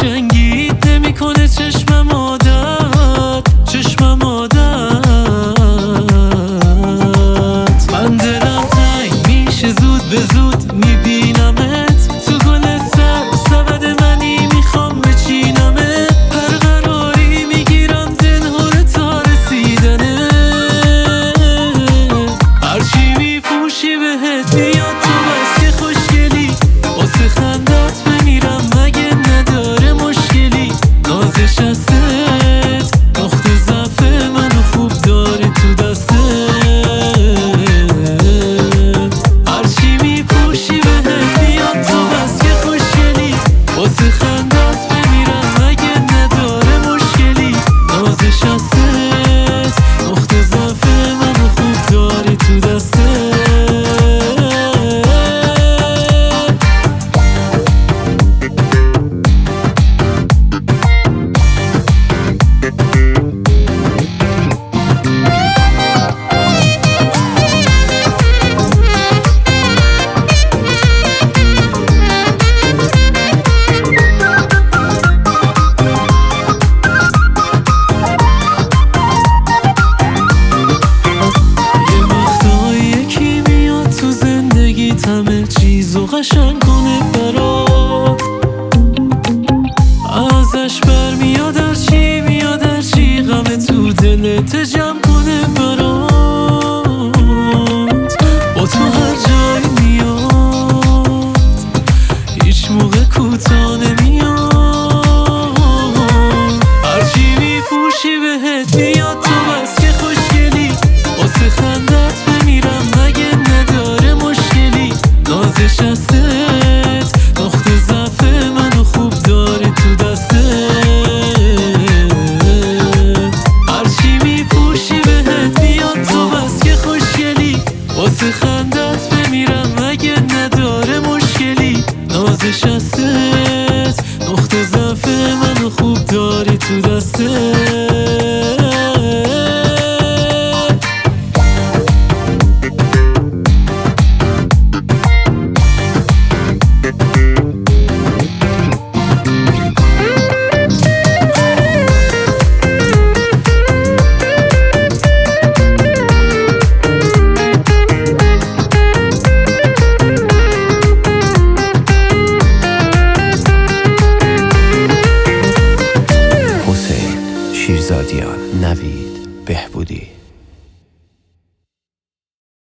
قشنگیت نمیکنه چشمم عادت، چشمم عادت. من دلم تنگ میشه زود به زود میبینمت تو گل سبد منی، میخوام بچینمت. هر قراری میگیرم دلهوره تا رسیدنه. هرچی میپوشی بهت میاد تو بس که خوشگلی، واسه خندت بمیرم مگه نداره مشکلی. نازش هستت نقطه ضعف منو خوب داره تو دستت. هرچی میپوشی بهت میاد تو بس که خوشگلی، واسه خندت بمیرم مگه نداره مشکلی. نازش هستت نقطه ضعف منو خوب داره تو دستت. همه چیزو قشنگ کنه برات، ازش برمیاد هرچی میاد، هرچی غم تو دلت جمع کنه برات. با تو هر جایی میاد هیچ موقع کوتاه نمیاد. هرچی میپوشی بهت میاد تو بس که خوشگلی، واسه خندت بمیرم مگه نداره مشکلی. نازش هستت نقطه ضعف منو خوب داره تو دستت. هرچی میپوشی بهت میاد تو بس که خوشگلی، واسه خندت بمیرم مگه نداره مشکلی. نازش هستت نقطه ضعف منو خوب داره تو دستت. شیرزادیان، نوید بهبودی.